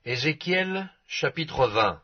Ézéchiel, chapitre 20.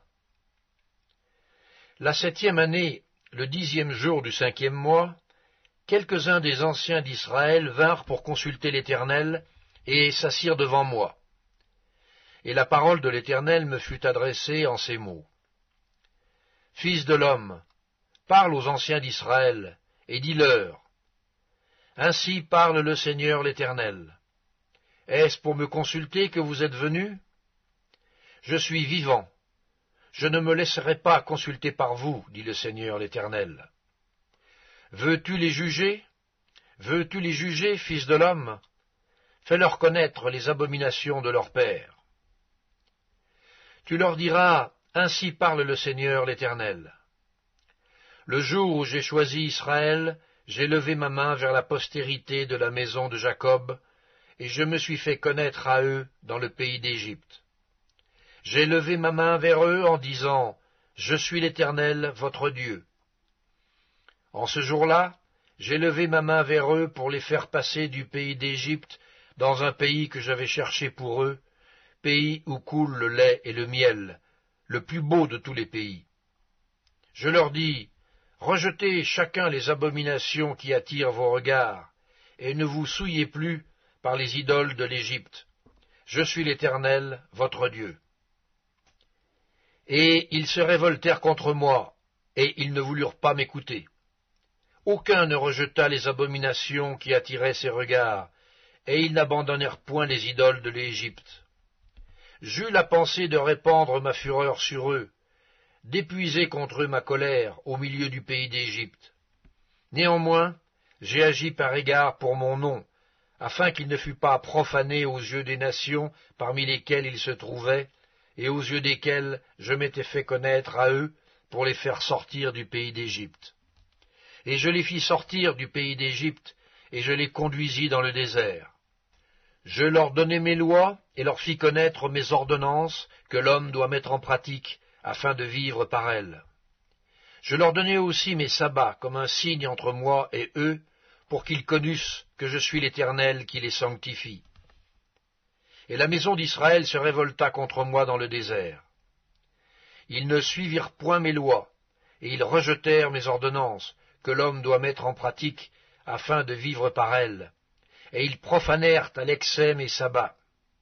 La 7e année, le 10e jour du 5e mois, quelques-uns des anciens d'Israël vinrent pour consulter l'Éternel et s'assirent devant moi. Et la parole de l'Éternel me fut adressée en ces mots. Fils de l'homme, parle aux anciens d'Israël et dis-leur, ainsi parle le Seigneur l'Éternel. Est-ce pour me consulter que vous êtes venus? Je suis vivant. Je ne me laisserai pas consulter par vous, dit le Seigneur l'Éternel. Veux-tu les juger? Veux-tu les juger, fils de l'homme? Fais-leur connaître les abominations de leur père. Tu leur diras, ainsi parle le Seigneur l'Éternel. Le jour où j'ai choisi Israël, j'ai levé ma main vers la postérité de la maison de Jacob, et je me suis fait connaître à eux dans le pays d'Égypte. J'ai levé ma main vers eux en disant, je suis l'Éternel, votre Dieu. En ce jour-là, j'ai levé ma main vers eux pour les faire passer du pays d'Égypte dans un pays que j'avais cherché pour eux, pays où coule le lait et le miel, le plus beau de tous les pays. Je leur dis, rejetez chacun les abominations qui attirent vos regards, et ne vous souillez plus par les idoles de l'Égypte. Je suis l'Éternel, votre Dieu. Et ils se révoltèrent contre moi, et ils ne voulurent pas m'écouter. Aucun ne rejeta les abominations qui attiraient ses regards, et ils n'abandonnèrent point les idoles de l'Égypte. J'eus la pensée de répandre ma fureur sur eux, d'épuiser contre eux ma colère au milieu du pays d'Égypte. Néanmoins, j'ai agi par égard pour mon nom, afin qu'il ne fût pas profané aux yeux des nations parmi lesquelles il se trouvait, et aux yeux desquels je m'étais fait connaître à eux pour les faire sortir du pays d'Égypte. Et je les fis sortir du pays d'Égypte, et je les conduisis dans le désert. Je leur donnai mes lois, et leur fis connaître mes ordonnances que l'homme doit mettre en pratique, afin de vivre par elles. Je leur donnai aussi mes sabbats comme un signe entre moi et eux, pour qu'ils connussent que je suis l'Éternel qui les sanctifie. Et la maison d'Israël se révolta contre moi dans le désert. Ils ne suivirent point mes lois, et ils rejetèrent mes ordonnances, que l'homme doit mettre en pratique, afin de vivre par elles, et ils profanèrent à l'excès mes sabbats.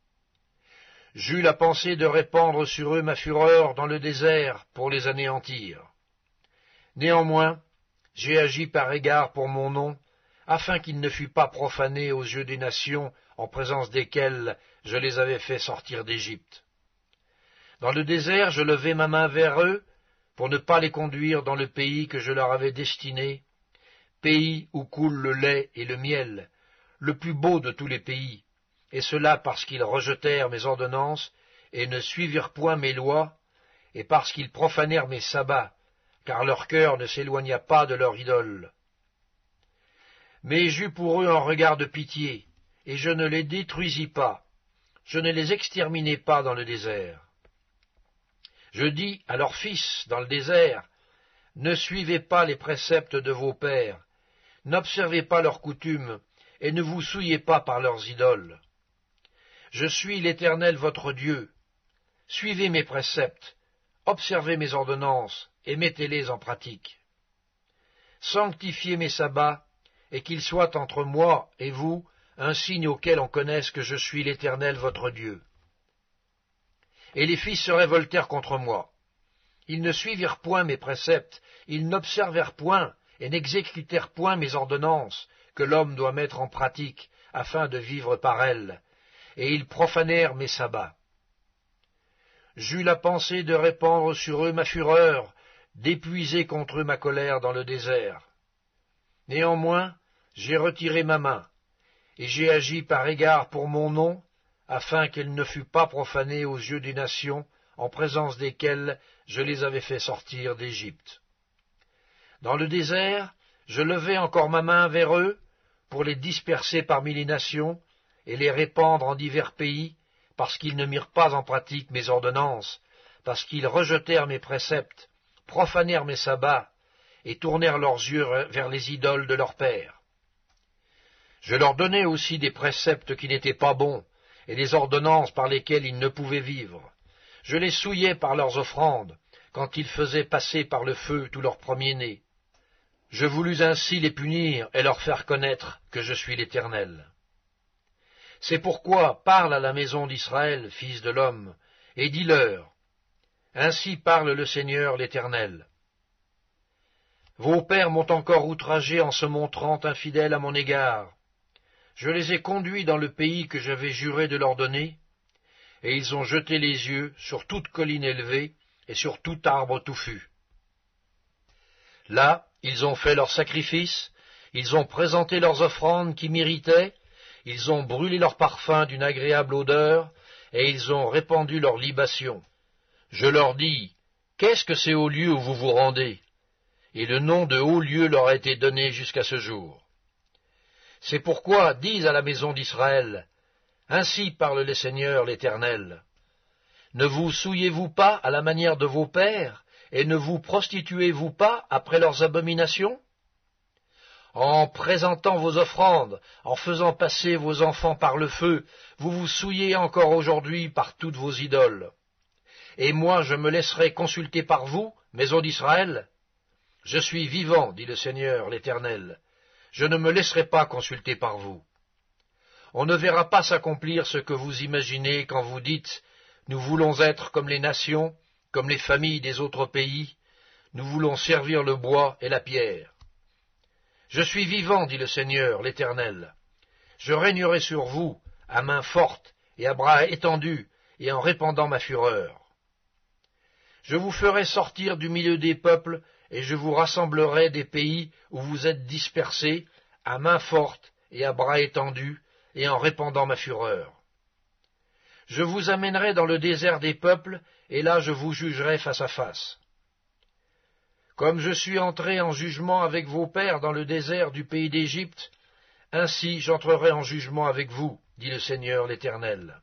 J'eus la pensée de répandre sur eux ma fureur dans le désert pour les anéantir. Néanmoins, j'ai agi par égard pour mon nom, afin qu'il ne fût pas profané aux yeux des nations en présence desquelles je les avais fait sortir d'Égypte. Dans le désert, je levai ma main vers eux, pour ne pas les conduire dans le pays que je leur avais destiné, pays où coule le lait et le miel, le plus beau de tous les pays, et cela parce qu'ils rejetèrent mes ordonnances et ne suivirent point mes lois, et parce qu'ils profanèrent mes sabbats, car leur cœur ne s'éloigna pas de leur idole. Mais j'eus pour eux un regard de pitié, et je ne les détruisis pas, je ne les exterminai pas dans le désert. Je dis à leurs fils dans le désert, ne suivez pas les préceptes de vos pères, n'observez pas leurs coutumes, et ne vous souillez pas par leurs idoles. Je suis l'Éternel votre Dieu. Suivez mes préceptes, observez mes ordonnances, et mettez-les en pratique. Sanctifiez mes sabbats, et qu'ils soient entre moi et vous un signe auquel on connaisse que je suis l'Éternel votre Dieu. Et les fils se révoltèrent contre moi. Ils ne suivirent point mes préceptes, ils n'observèrent point et n'exécutèrent point mes ordonnances, que l'homme doit mettre en pratique, afin de vivre par elles, et ils profanèrent mes sabbats. J'eus la pensée de répandre sur eux ma fureur, d'épuiser contre eux ma colère dans le désert. Néanmoins, j'ai retiré ma main, et j'ai agi par égard pour mon nom, afin qu'elle ne fût pas profanée aux yeux des nations, en présence desquelles je les avais fait sortir d'Égypte. Dans le désert, je levai encore ma main vers eux, pour les disperser parmi les nations, et les répandre en divers pays, parce qu'ils ne mirent pas en pratique mes ordonnances, parce qu'ils rejetèrent mes préceptes, profanèrent mes sabbats, et tournèrent leurs yeux vers les idoles de leurs pères. Je leur donnai aussi des préceptes qui n'étaient pas bons, et des ordonnances par lesquelles ils ne pouvaient vivre, Je les souillais par leurs offrandes, quand ils faisaient passer par le feu tous leurs premiers-nés. Je voulus ainsi les punir et leur faire connaître que je suis l'Éternel. C'est pourquoi parle à la maison d'Israël, fils de l'homme, et dis-leur, ainsi parle le Seigneur l'Éternel. Vos pères m'ont encore outragé en se montrant infidèles à mon égard. Je les ai conduits dans le pays que j'avais juré de leur donner, et ils ont jeté les yeux sur toute colline élevée et sur tout arbre touffu. Là, ils ont fait leurs sacrifices, ils ont présenté leurs offrandes qui m'irritaient, ils ont brûlé leurs parfums d'une agréable odeur, et ils ont répandu leurs libations. Je leur dis, qu'est-ce que ces hauts lieux où vous vous rendez? Et le nom de hauts lieux leur a été donné jusqu'à ce jour. C'est pourquoi dis à la maison d'Israël, ainsi parle le Seigneur l'Éternel. Ne vous souillez-vous pas à la manière de vos pères, et ne vous prostituez-vous pas après leurs abominations? En présentant vos offrandes, en faisant passer vos enfants par le feu, vous vous souillez encore aujourd'hui par toutes vos idoles. Et moi je me laisserai consulter par vous, maison d'Israël? Je suis vivant, dit le Seigneur l'Éternel, je ne me laisserai pas consulter par vous. On ne verra pas s'accomplir ce que vous imaginez quand vous dites « Nous voulons être comme les nations, comme les familles des autres pays, nous voulons servir le bois et la pierre. » Je suis vivant, dit le Seigneur l'Éternel, je régnerai sur vous à main forte et à bras étendus et en répandant ma fureur. Je vous ferai sortir du milieu des peuples, et je vous rassemblerai des pays où vous êtes dispersés, à main forte et à bras étendus, et en répandant ma fureur. Je vous amènerai dans le désert des peuples, et là je vous jugerai face à face. Comme je suis entré en jugement avec vos pères dans le désert du pays d'Égypte, ainsi j'entrerai en jugement avec vous, dit le Seigneur l'Éternel.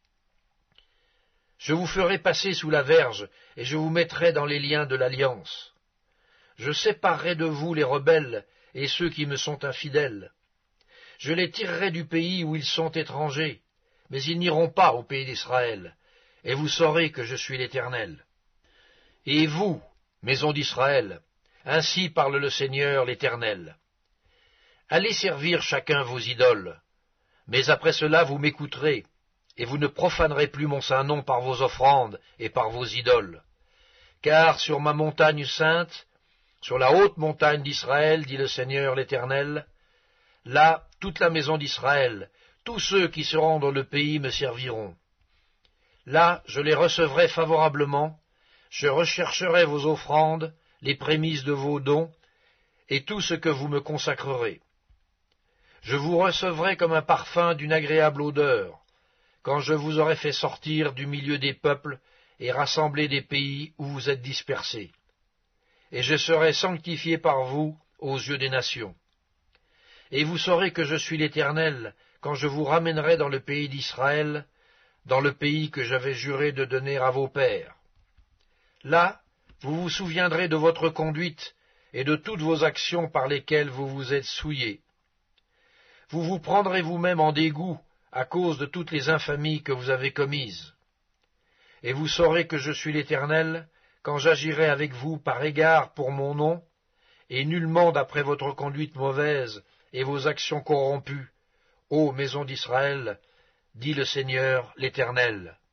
Je vous ferai passer sous la verge, et je vous mettrai dans les liens de l'alliance. Je séparerai de vous les rebelles et ceux qui me sont infidèles. Je les tirerai du pays où ils sont étrangers, mais ils n'iront pas au pays d'Israël, et vous saurez que je suis l'Éternel. Et vous, maison d'Israël, ainsi parle le Seigneur l'Éternel. Allez servir chacun vos idoles, mais après cela vous m'écouterez, et vous ne profanerez plus mon saint nom par vos offrandes et par vos idoles. Car sur ma montagne sainte, sur la haute montagne d'Israël, dit le Seigneur l'Éternel, là toute la maison d'Israël, tous ceux qui seront dans le pays me serviront. Là je les recevrai favorablement, je rechercherai vos offrandes, les prémices de vos dons, et tout ce que vous me consacrerez. Je vous recevrai comme un parfum d'une agréable odeur, quand je vous aurai fait sortir du milieu des peuples et rassembler des pays où vous êtes dispersés. Et je serai sanctifié par vous aux yeux des nations. Et vous saurez que je suis l'Éternel, quand je vous ramènerai dans le pays d'Israël, dans le pays que j'avais juré de donner à vos pères. Là, vous vous souviendrez de votre conduite et de toutes vos actions par lesquelles vous vous êtes souillés. Vous vous prendrez vous-même en dégoût à cause de toutes les infamies que vous avez commises. Et vous saurez que je suis l'Éternel, quand j'agirai avec vous par égard pour mon nom, et nullement d'après votre conduite mauvaise et vos actions corrompues, ô maison d'Israël, dit le Seigneur l'Éternel.